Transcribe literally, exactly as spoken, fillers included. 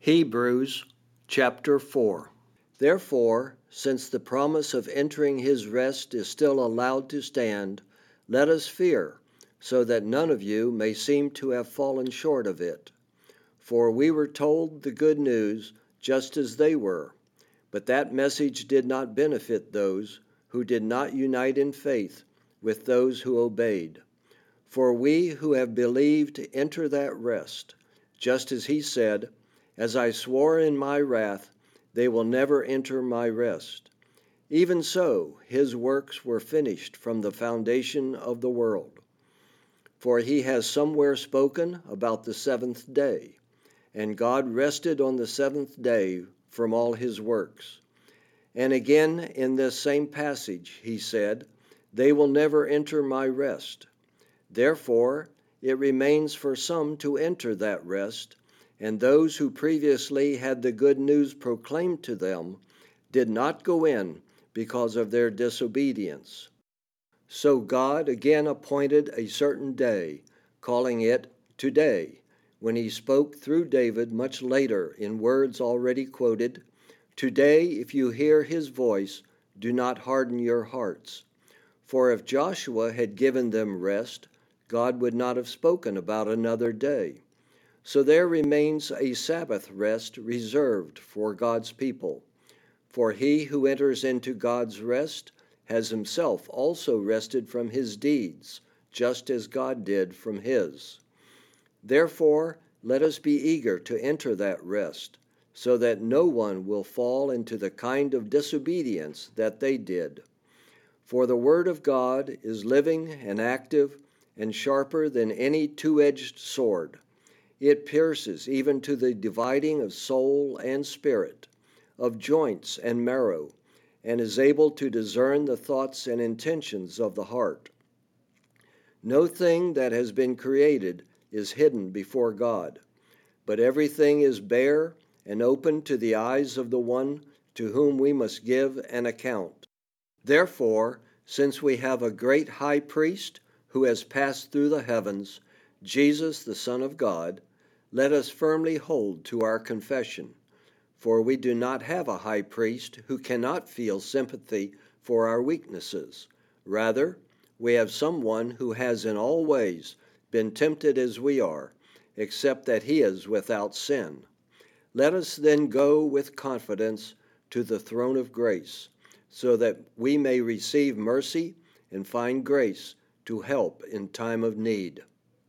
Hebrews chapter four. Therefore, since the promise of entering his rest is still allowed to stand, let us fear, so that none of you may seem to have fallen short of it. For we were told the good news just as they were, but that message did not benefit those who did not unite in faith with those who obeyed. For we who have believed enter that rest, just as he said, "As I swore in my wrath, they will never enter my rest." Even so, his works were finished from the foundation of the world. For he has somewhere spoken about the seventh day, and God rested on the seventh day from all his works. And again in this same passage he said, "They will never enter my rest." Therefore, it remains for some to enter that rest, and those who previously had the good news proclaimed to them did not go in because of their disobedience. So God again appointed a certain day, calling it today, when he spoke through David much later in words already quoted, "Today, if you hear his voice, do not harden your hearts." For if Joshua had given them rest, God would not have spoken about another day. So there remains a Sabbath rest reserved for God's people. For he who enters into God's rest has himself also rested from his deeds, just as God did from his. Therefore, let us be eager to enter that rest, so that no one will fall into the kind of disobedience that they did. For the word of God is living and active and sharper than any two-edged sword. It pierces even to the dividing of soul and spirit, of joints and marrow, and is able to discern the thoughts and intentions of the heart. No thing that has been created is hidden before God, but everything is bare and open to the eyes of the one to whom we must give an account. Therefore, since we have a great high priest who has passed through the heavens, Jesus the Son of God, let us firmly hold to our confession. For we do not have a high priest who cannot feel sympathy for our weaknesses. Rather, we have someone who has in all ways been tempted as we are, except that he is without sin. Let us then go with confidence to the throne of grace, so that we may receive mercy and find grace to help in time of need.